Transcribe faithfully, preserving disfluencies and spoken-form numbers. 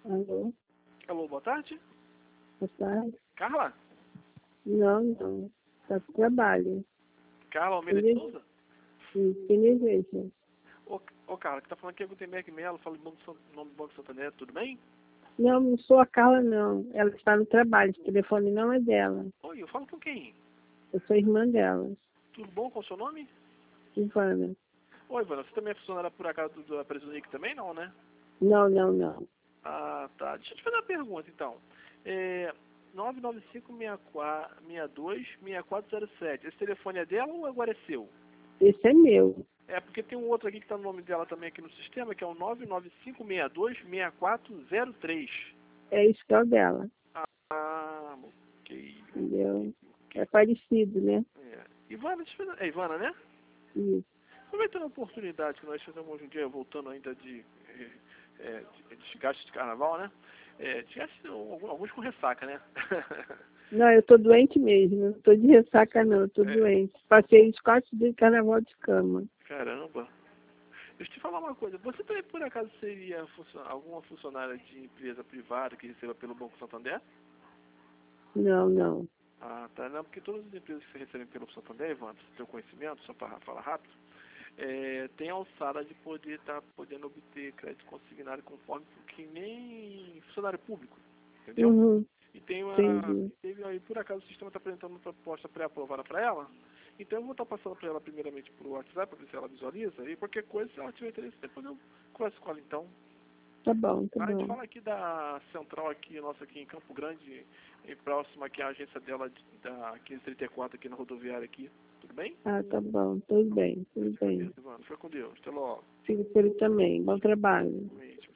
Alô? Alô, boa tarde. Boa tarde. Carla? Não, não. Tá pro trabalho. Carla Almeida de Souza? Sim, que igreja. Ô, ô Carla, que tá falando aqui é Gutenberg Melo, fala em Banco San- nome do Banco Santander, tudo bem? Não, não sou a Carla, não. Ela está no trabalho. O telefone não é dela. Oi, eu falo com quem? Eu sou irmã dela, Tudo bom? Qual o seu nome? Ivana. Oi, Ivana, você também é funcionária por acaso do- da Presunic também, não, né? Não, não, não. Ah, tá. Deixa eu te fazer uma pergunta, então. É, nove nove cinco, seis quatro, seis dois, seis quatro zero sete. Esse telefone é dela ou agora é seu? Esse é meu. É, porque tem um outro aqui que tá no nome dela também aqui no sistema, que é o nove nove cinco, seis dois, seis quatro zero três. É isso que é o dela. Ah, ok. Entendeu? É parecido, né? É. Ivana, deixa eu fazer... É Ivana, né? Isso. Aproveitando a oportunidade que nós fizemos hoje um dia, voltando ainda de, é, é, de desgaste de carnaval, né? É, desgaste, alguns alguns com ressaca, né? Não, eu tô doente mesmo. Não tô de ressaca, não. Eu tô É, doente. Passei os quatro dias de carnaval de cama. caramba. Deixa eu te falar uma coisa. Você também, por acaso, seria funcio- alguma funcionária de empresa privada que receba pelo Banco Santander? Não, não. Ah, tá. Não, porque todas as empresas que você recebem pelo Santander, Ivan, do seu conhecimento, só para falar rápido, é, tem a alçada de poder estar podendo obter crédito consignado conforme que nem funcionário público, entendeu? Uhum. E tem uma, Entendi. teve aí, por acaso, o sistema está apresentando uma proposta pré-aprovada para ela, então eu vou estar passando para ela primeiramente por WhatsApp, para ver se ela visualiza, e qualquer coisa, se ela tiver interesse, depois eu converso com ela então. Tá bom, tá A gente bom. fala aqui da central aqui, nossa aqui em Campo Grande, e próxima aqui à agência dela de- da quinze trinta e quatro aqui na rodoviária aqui. Tudo bem? Ah, tá bom. Tudo bem, tudo bem. Beleza, mano. Fica com Deus. Até logo. Fico por ele também. Bom trabalho. Realmente.